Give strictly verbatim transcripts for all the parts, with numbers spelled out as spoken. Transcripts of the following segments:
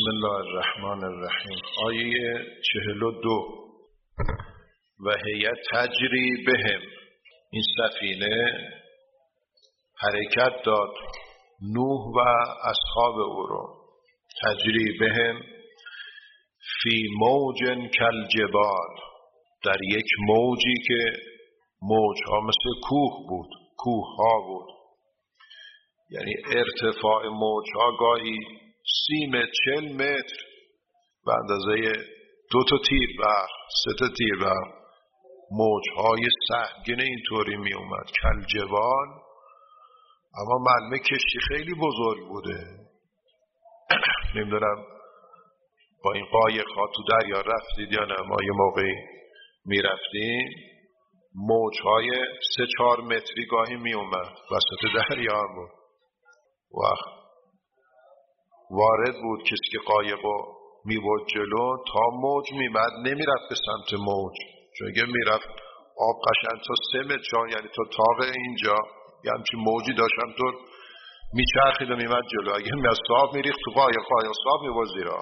الله الرحمن الرحیم. آیه چهل و دو. و هی تجری بهم، این سفینه حرکت داد نوح و اصحاب او رو. تجری بهم فی موج کالجبال، در یک موجی که موجها مثل کوه بود، کوه ها بود. یعنی ارتفاع موجها گاهی سی متر چل متر به اندازه دو تا تیر برق، سه تا تیر برق. موجهای سهمگین اینطوری می اومد کالجبال. اما معلومه کشتی خیلی بزرگ بوده. نمیدونم با این قایق ها تو دریا رفتید یا نه؟ ما یه موقعی می رفتیم موجهای سه چهار متری گاهی می اومد وسط دریا بود. و وارد بود کسی که قایقو می بود جلو، تا موج می مد نمی رفت به سمت موج، چون اگه می رفت آب قشنگ تا سه متر، یعنی تا تاق اینجا یه همچین موجی داشتم طور می چرخید و می مد جلو. اگه می از صاحب می ریخت تو قایق، قایق صاحب می بود زیرا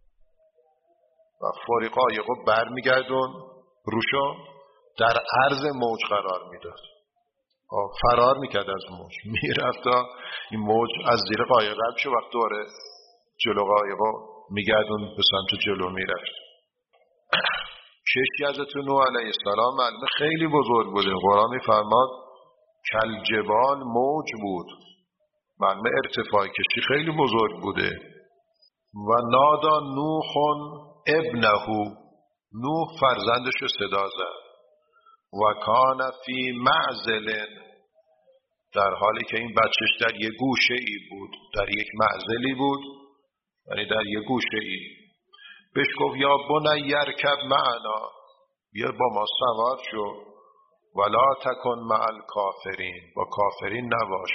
و فوری قایقو بر می گردون روشو در عرض موج قرار می داد، فرار می کرد از موج، می رفت تا این موج از زیر قایق رد شد، وقت دوره جلو قایقو می گردون به سمت جلو می رفت. کشتی حضرت نوح علیه السلام معلومه خیلی بزرگ بوده. قرآن می فرماد کالجبال، موج بود. معلومه ارتفاع کشتی خیلی بزرگ بوده. و نادا نوح ابنه، نوح فرزندش رو صدا زد. و کان فی معزل، در حالی که این بچهش در یک گوشه ای بود، در یک معزلی بود، یعنی در یک گوشه ای. بهش گفت یا بنی یرکب معنا، بیا با ما سوار شو، ولا تکن مع الکافرین، با کافرین نباش.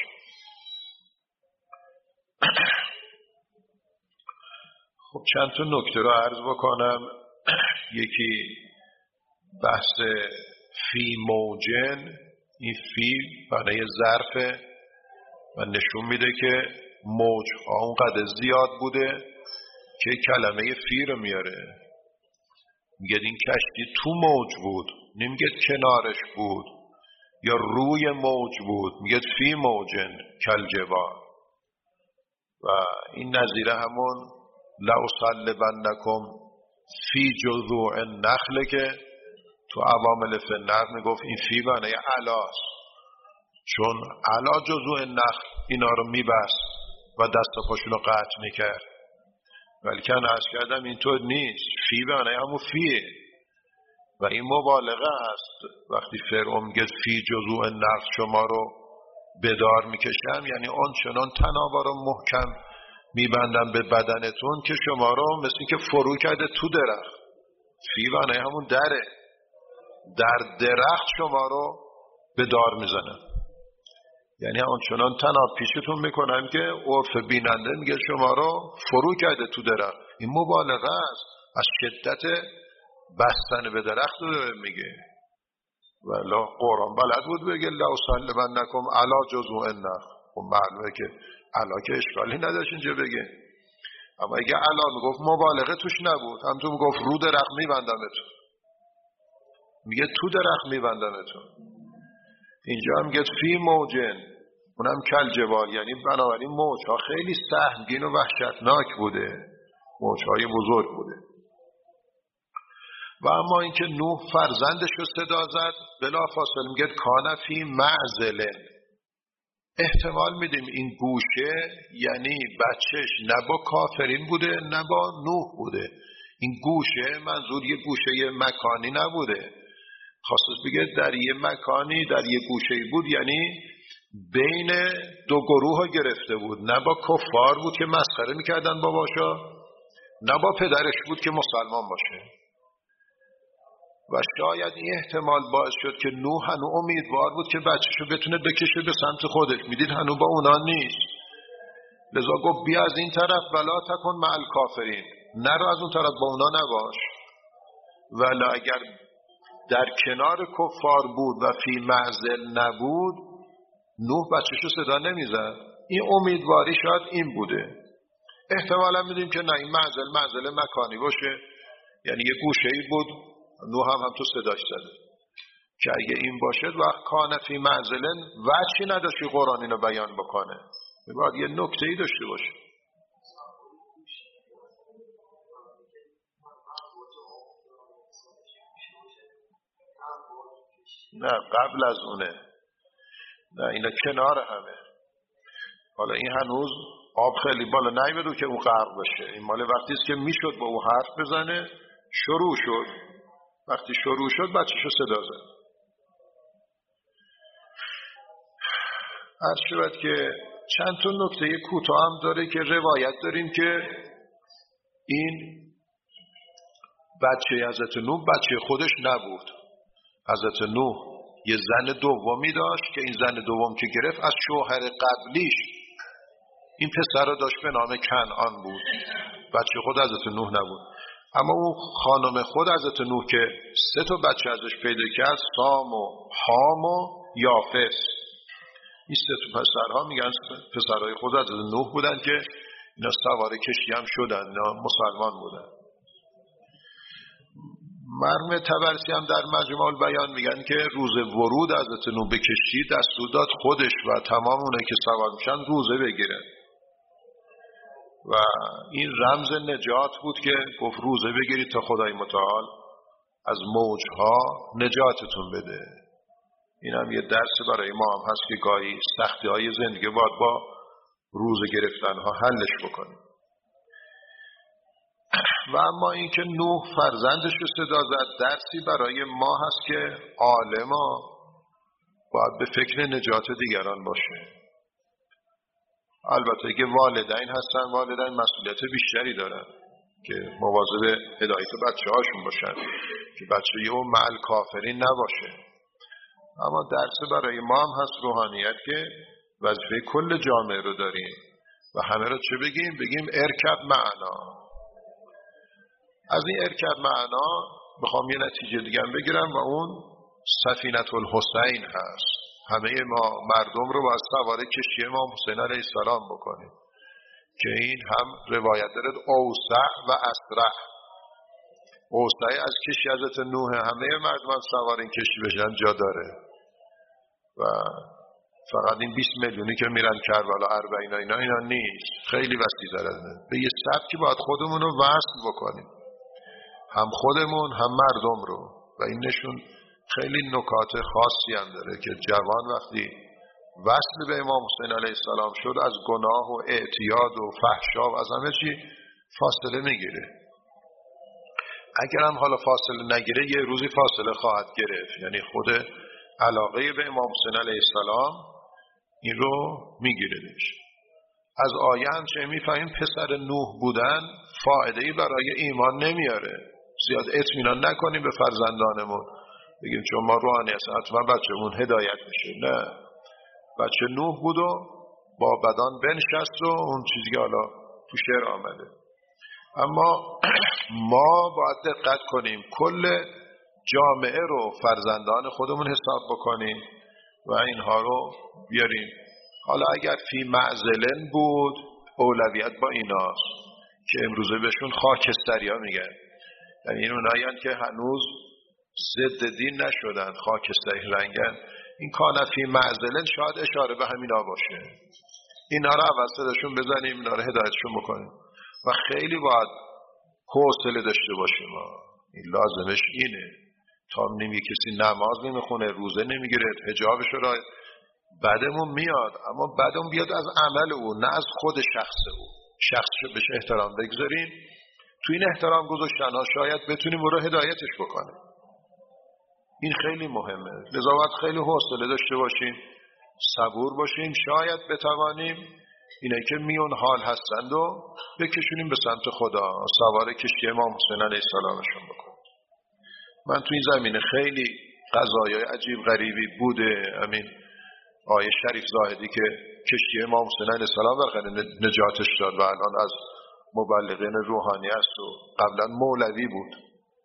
خب چند تا نکته رو عرض بکنم. یکی بحث فی موجن، این فی برای ظرفه و نشون میده که موج ها اونقدر زیاد بوده که کلمه فی رو میاره. میگه این کشتی تو موج بود، نمیگه کنارش بود یا روی موج بود، میگه فی موجن کالجبال. و این نظیره همون لأصلبنکم فی جذوع النخل که تو عوامل فنر میگفت این فی معنی علاست، چون علا جذوع النخل اینا رو میبست و دست و پاشون رو قطع میکرد. ولیکن عرض کردم اینطور نیست. فی معنی همون فیه و این مبالغه است. وقتی فرعون میگه فی جذوع النخل شما رو به دار میکشم، یعنی آن چنان تنابا رو محکم میبندم به بدنتون که شما رو مثل این که فرو کرده تو درخت. فی معنی همون دره، در درخت شما رو به دار میزنن. یعنی آنچنان تناب پیشتون میکنن که عرف بیننده میگه شما رو فرو کرده تو درخت. این مبالغه است، از شدت بستن به درخت رو میگه. ولی قرآن بلد بود بگه لأصلبنکم علی جذوع النخل. خب معلومه که علا که اشکالی نداشت اینجا بگه. اما اگه علا میگفت مبالغه توش نبود، همونطور میگفت رو درخت میبندمتون، میگه تو درخت میبندمتون. اینجا هم میگه فی موجن، اونم کالجبال، یعنی بنابراین موجها خیلی سهمگین و وحشتناک بوده، موجهای بزرگ بوده. و اما اینکه نوح فرزندش رو صدا زد، بلافاصله میگه کان فی معزل. احتمال میدیم این گوشه یعنی بچهش نه با کافرین بوده نه با نوح بوده. این گوشه منظور یه گوشه مکانی نبوده، خواست بگه در یه مکانی در یه گوشه بود، یعنی بین دو گروه ها گرفته بود. نه با کفار بود که مسخره میکردن باباشا، نه با پدرش بود که مسلمان باشه. و شاید این احتمال باعث شد که نوح هنو امیدوار بود که بچه‌شو بتونه بکشه به سمت خودش. میدید هنو با اونا نیست، لذا گفت بیا از این طرف ولا تکن مع الکافرین، نرو از اون طرف با اونا نباش. ولی اگر در کنار کفار بود و فی معزل نبود، نوح بچه‌شو صدا نمیزد. این امیدواری شاید این بوده. احتمالا میدیم که نه این منزل منزل مکانی باشه، یعنی یه گوشه ای بود نوح هم هم تو صداش زده که اگه این باشه وقت کان فی منزلن وجهی نداشت که قرآن اینو بیان بکنه، باید یه نکته ای داشته باشه. نه قبل از اونه، نه اینا کنار همه. حالا این هنوز آب خیلی بالا نیبدو که اون غرق بشه، این مال وقتی است که میشد با اون حرف بزنه، شروع شد، وقتی شروع شد بچه‌شو صدا زد. عرض شد که چند تا نکته کوتاه هم داره که روایت داریم که این بچه حضرت نوح بچه خودش نبود. حضرت نوح یه زن دومی داشت که این زن دوم که گرفت از شوهر قبلیش این پسر رو داشت به نام کنعان بود، بچه خود حضرت نوح نبود. اما اون خانم خود حضرت نوح که سه تا بچه ازش پیدا کرد، سام و حام و یافس، این سه تا پسرها میگن پسرهای خود حضرت نوح بودن که اینا سوار کشتی هم شدن، اینا مسلمان بودن. مرحوم طبرسی هم در مجموع البیان میگن که روز ورود حضرت نوح به کشتی دستور داد خودش و تمام اونایی که سوار میشن روزه بگیرن و این رمز نجات بود که گفت روزه بگیرید تا خدای متعال از موجها نجاتتون بده. این هم یه درس برای ما هم هست که گاهی سختی های زندگی باید با روزه گرفتن ها حلش بکنیم. و اما اینکه نوح فرزندش رو صدا زد درسی برای ما هست که عالما باید به فکر نجات دیگران باشه. البته که والدین هستن، والدین مسئولیت بیشتری دارن که مواظب هدایت بچه هاشون باشن که بچه یه معل کافرین نباشه. اما درس برای ما هم هست روحانیت که وظیفه کل جامعه رو داریم و همه رو چه بگیم؟ بگیم ارکب معنا. از این ارکب معنا میخوام یه نتیجه دیگه بگیرم و اون سفینة الحسین هست. همه ما مردم رو باید سوار کشتی امام حسین علیه السلام بکنیم که این هم روایت دارد اوسع و اسرع. اوسع از کشتی حضرت نوح، همه مردم سوار این کشتی بشن جا داره و فقط این بیست میلیونی که میرن کربلا اربعین اینا اینا نیست، خیلی وسیع داره. به یه سبکی باید خودمون رو وصل بکنیم، هم خودمون هم مردم رو. و این نشون خیلی نکات خاصی هم داره که جوان وقتی وصل به امام حسین علیه السلام شد از گناه و اعتیاد و فحشا و از همه چی فاصله میگیره. اگر هم حالا فاصله نگیره یه روزی فاصله خواهد گرفت، یعنی خود علاقه به امام حسین علیه السلام این رو میگیردش. از آیه هم چه میفهمیم پسر نوح بودن فایده‌ای برای ایمان نمیاره. زیاد اطمینان نکنیم به فرزندانمون بگیم چون ما روحانی هستیم حتما بچه‌مون هدایت میشه. نه، بچه نوح بود و با بدان بنشست و اون چیزی که حالا تو شعر آمده. اما ما باید دقت کنیم کل جامعه رو فرزندان خودمون حساب بکنیم و اینها رو بیاریم. حالا اگر فی معزلن بود اولویت با ایناست که امروزه بهشون خاکستری ها میگن، یعنی این اونایان که هنوز ضد دین نشدن، خاکستری رنگن. این کان فی معزلن شاید اشاره به همینا باشه. اینا رو اول صداشون بزنیم، اینا رو هدایتشون بکنیم و خیلی باید حوصله داشته باشیم. این لازمش اینه. تا نمی کسی نماز نمیخونه، روزه نمیگیره، حجابش رو بعدمون میاد، اما بعدمون بیاد از عمل او نه از خود شخص او. شخصش بهش احترام بگذاریم. تو این احترام گذاشتن ها شاید بتونیم او رو هدایتش بکنیم. این خیلی مهمه. لذا باید خیلی حوصله داشته باشیم، صبور باشیم. شاید بتوانیم اینایی که میون حال هستند و بکشونیم به سمت خدا، سوار کشتی امام حسین علیه السلامشون بکنیم. من تو این زمینه خیلی قضایای عجیب غریبی بوده. همین آیه شریف زاهدی که کشتی امام حسین علیه السلام برخواه نجاتش داد و الان از مبلغین روحانی است و قبلا مولوی بود.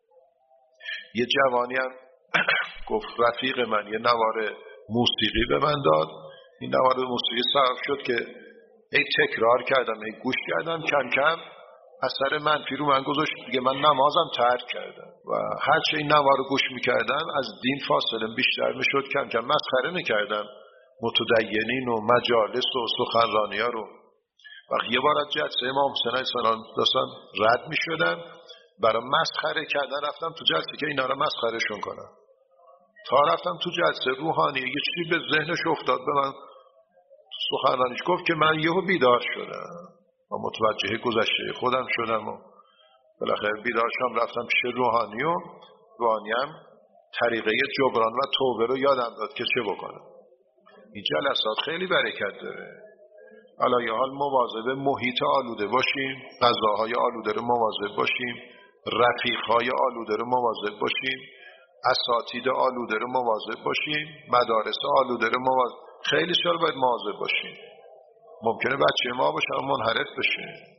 یه جوانی هم گفت رفیق من یه نوار موسیقی به من داد. این نوار موسیقی سبب شد که ای تکرار کردم، ای گوش کردم، کم کم اثر منفی رو من گذاشت دیگه. من نمازم ترک کردم و هر چه این نما رو گوش میکردم از دین فاصله بیشتر میشد. کم کم مسخره میکردم متدینین و مجالس و سخنرانی ها رو. وقتی یه بار از جلسه امام حسین علیه السلام داشتم رد میشدم، برای مسخره کردن رفتم تو جلسه که اینا رو مسخرهشون کنم. تا رفتم تو جلسه روحانی یه چیزی به ذهنش افتاد، به من سخنرانیش گفت که من یهو بیدار شدم و متوجه گذشته خودم شدم و بالاخره بیدار شدم، رفتم پیش روحانی و روحانی هم طریقه جبران و توبه رو یادم داد که چه بکنم. این جلسات خیلی برکت داره. علی حال مواظب محیط آلوده باشیم، غذاهای آلوده رو مواظب باشیم، رفیقهای آلوده رو مواظب باشیم، اساتید آلوده رو مواظب باشیم، مدارس آلوده رو مواظب. خیلی سال باید مواظب باشیم. ممکنه بچه ما باشه منحرف بشه.